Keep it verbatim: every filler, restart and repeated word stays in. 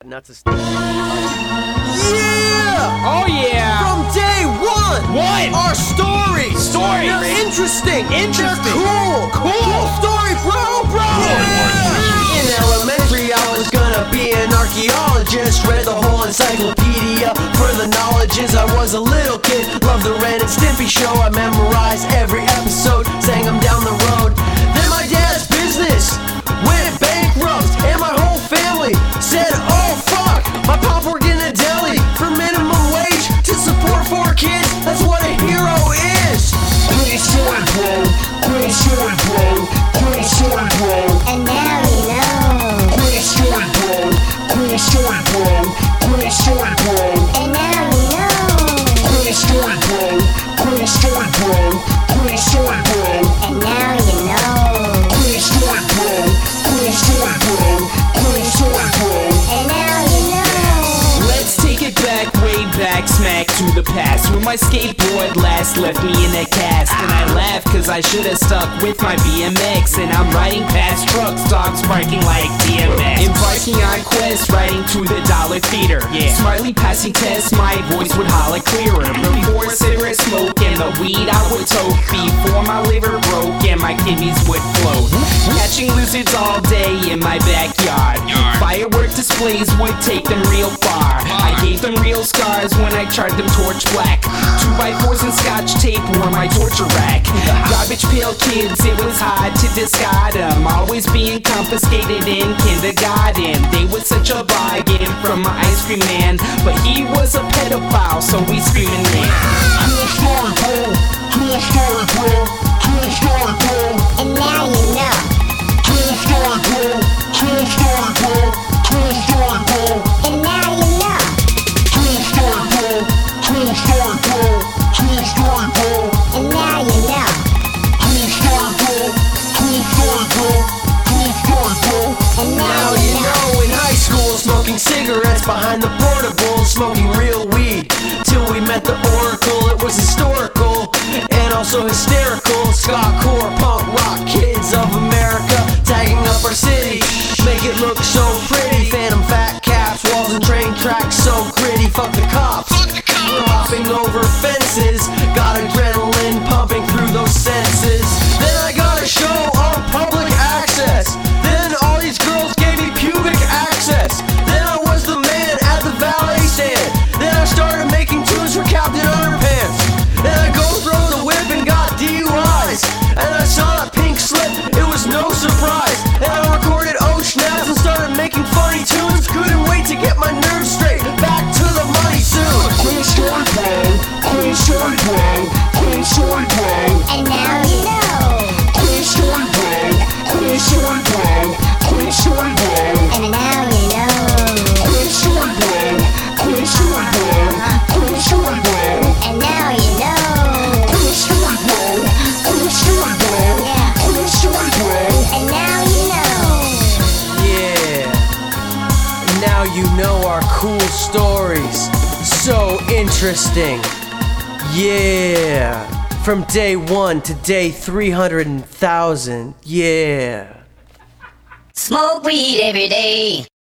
nuts a st- Yeah! Oh yeah! From day one! What? Our stories! Stories! They're interesting! Interesting! They're cool! Cool! Cool story, bro, bro! Yeah. In elementary, I was gonna be an archaeologist. Read the whole encyclopedia for the knowledges. I was a little kid, loved the Ren and Stimpy show. I memorized every episode, sang them down the road. Then my dad's business went bankrupt, and my whole family said, oh fuck, my pop worked in a deli for minimum wage to support four kids. That's what a hero is. Cool story, bro. Cool story, bro. Cool story, bro. And now you know. Cool story, bro. Cool story, bro. Cool story, bro. And now you know. Cool story, bro. Cool story, bro. Cool story, bro. And now you know. Cool story, bro. Cool story, bro. Cool story, bro. And now you know. Let's take it back, way back, smack to the past, when my skateboard last left me in a cast. And I laugh cause I should've stuck with my B M X. And I'm riding past trucks, dogs barking like D M X. Embarking on quests, riding to the Dollar Theater. Yeah. Smartly passing tests, my voice would holler clearer. Before cigarette smoke and the weed I would toke. Before my liver broke and my kidneys would float. Catching lizards all day in my backyard. Firework displays would take them real far. I gave them real scars when I charred them torch black. Two by fours and scotch tape were my torture rack. Garbage pail kids, it was hard to discard them. Always being confiscated in kindergarten. They were such a bargain from my ice cream man, but he was a pedophile, so we screaming ran. Cool story, bro. Cool story, bro. Cool story, bro. And now you know. Cool story, bro. Cool story, bro. Cool story, bro. And now you know. Cool story, bro. Cool story, bro. Cool story, bro. And now you know. Cool story, bro. Cool story, bro. Cool story, bro. And Now now you you know. know, in high school, smoking cigarettes behind the portable, smoking real weed, till we met the Oracle. It was historical and also hysterical. Ska, core, punk, rock, kids of America, tagging up our city, make it look so pretty. Phantom fat caps, walls and train tracks so gritty. Fuck the cops, we're hopping over fences, got adrenaline pumping through those senses. Then I got a show on public access. Then all these girls gave me pubic access. Then I was the man at the valet stand. Then I started making tunes for Captain Underpants. Then I go throw the whip and got D U Is. And I saw that pink slip, it was no surprise. And I recorded oh snaps and started making funny tunes. Couldn't wait to get my nerves straight, back to the money soon. Cool story, bro. Cool story, bro. Cool story, bro. And now you know. Cool story, bro. Cool story, bro. Cool story, bro. And now you know. Cool story, bro. Cool story, bro. Cool story, bro. And now you know. Cool story, bro. Cool story, bro. Yeah. Cool story, bro. And now you know. Yeah. Now you know our cool stories. So interesting. Yeah. From day one to day three hundred thousand. Yeah. Smoke weed every day.